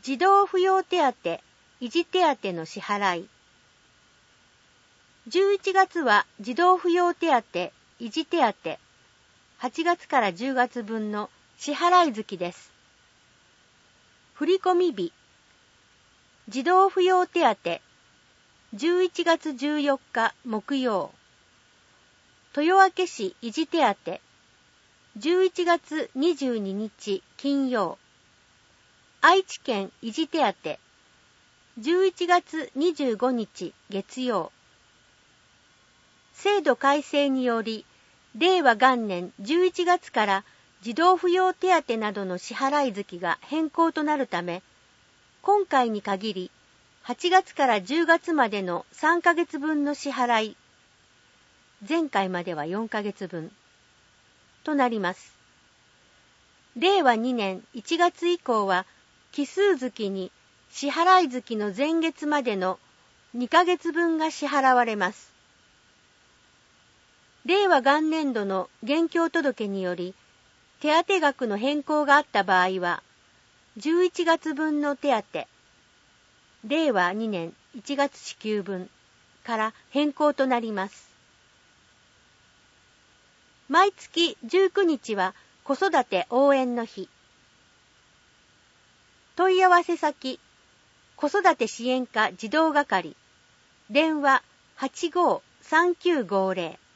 児童扶養手当、維持手当の支払い。11月は児童扶養手当、維持手当、8月から10月分の支払い月です。振込日。児童扶養手当、11月14日木曜。豊明市維持手当、11月22日金曜。愛知県維持手当、11月25日月曜。制度改正により、令和元年11月から児童扶養手当などの支払い月が変更となるため、今回に限り8月から10月までの3ヶ月分の支払い、前回までは4ヶ月分となります。令和2年1月以降は、奇数月に支払い月の前月までの2ヶ月分が支払われます。令和元年度の現況届により、手当額の変更があった場合は、11月分の手当、令和2年1月支給分から変更となります。毎月19日は子育て応援の日。問い合わせ先、子育て支援課児童係、電話85-3950